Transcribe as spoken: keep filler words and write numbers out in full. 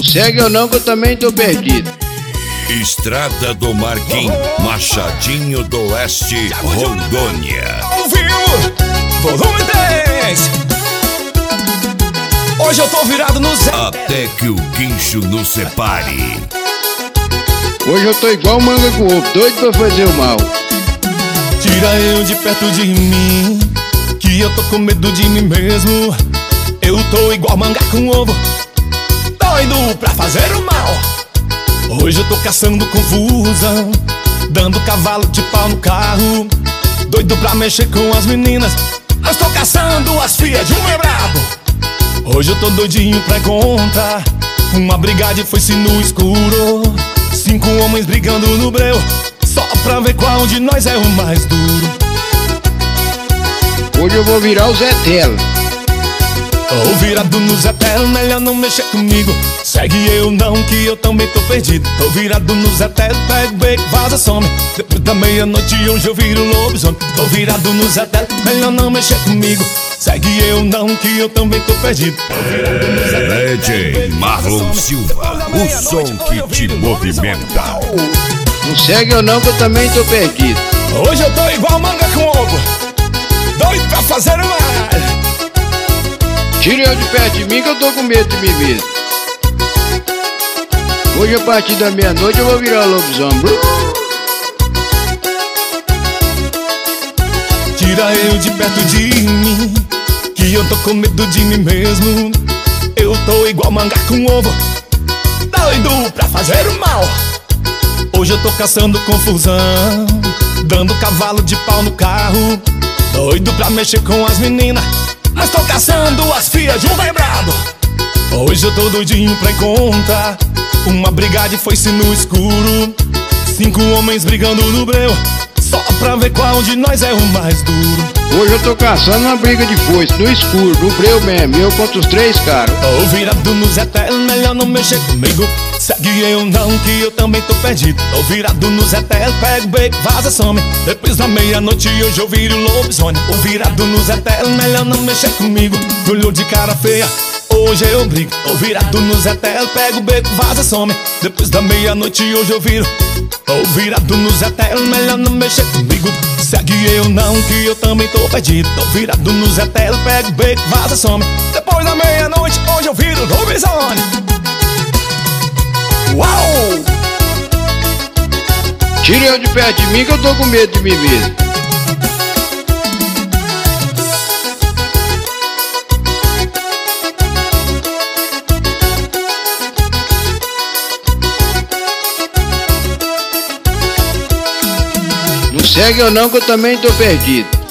Não segue eu não que eu também tô perdido. Estrada do Marquim, Machadinho do Oeste, Rondônia. Ouviu? Volume dez. Hoje eu tô virado no zé. Até que o guincho nos separe. Hoje eu tô igual manga com ovo, doido pra fazer o mal. Tira eu de perto de mim, que eu tô com medo de mim mesmo. Eu tô igual manga com ovo, doido pra fazer o mal. Hoje eu tô caçando confusão, dando cavalo de pau no carro, doido pra mexer com as meninas. Mas tô caçando as filhas de um é brabo. Hoje eu tô doidinho pra encontrar uma briga de foice no escuro, cinco homens brigando no breu, só pra ver qual de nós é o mais duro. Hoje eu vou virar o Zé Telo. Tô virado no Zé Telo, melhor não mexer comigo. Segue eu não, que eu também tô perdido. Tô virado no Zé Telo, pega o beco, vaza, some. Depois da meia-noite hoje eu viro lobisomem. Tô virado no Zé Telo, melhor não mexer comigo. Segue eu não, que eu também tô perdido. Tô virado no Zé Telo, D J Marlon Silva, o som que te movimenta. Não segue eu não que eu também tô perdido. Hoje eu tô igual manga com ovo, doido pra fazer o mal. Tira eu de perto de mim que eu tô com medo de mim mesmo. Hoje a partir da meia-noite eu vou virar lobisomem. Tira eu de perto de mim, que eu tô com medo de mim mesmo. Eu tô igual manga com ovo, doido pra fazer o mal. Hoje eu tô caçando confusão, dando cavalo de pau no carro, doido pra mexer com as meninas. Mas tô caçando as filhas de um velho brabo. Hoje eu tô doidinho pra encontrar uma briga de foice no escuro, cinco homens brigando no breu, só pra ver qual de nós é o mais duro. Hoje eu tô caçando uma briga de foice no escuro, no breu mesmo, eu contra os três caras. Tô virado no Zé Telo, melhor não mexer comigo. Segue eu não, que eu também tô perdido. Tô virado no Zé Telo, pega o beco, vaza, some. Depois da meia-noite hoje eu viro lobisomem. Tô virado no Zé Telo, melhor não mexer comigo. Olhou de cara feia, hoje eu brigo. Tô virado no Zé Telo, pega o beco, vaza, some. Depois da meia-noite hoje eu viro. Tô virado no Zé Telo, melhor não mexer comigo. Segue eu não, que eu também tô perdido. Tô virado no Zé Telo, pega o beco, vaza, some. Depois da meia-noite hoje eu viro lobisomem. Uau! Tira eu de perto de mim que eu tô com medo de mim mesmo. Não segue eu não que eu também tô perdido.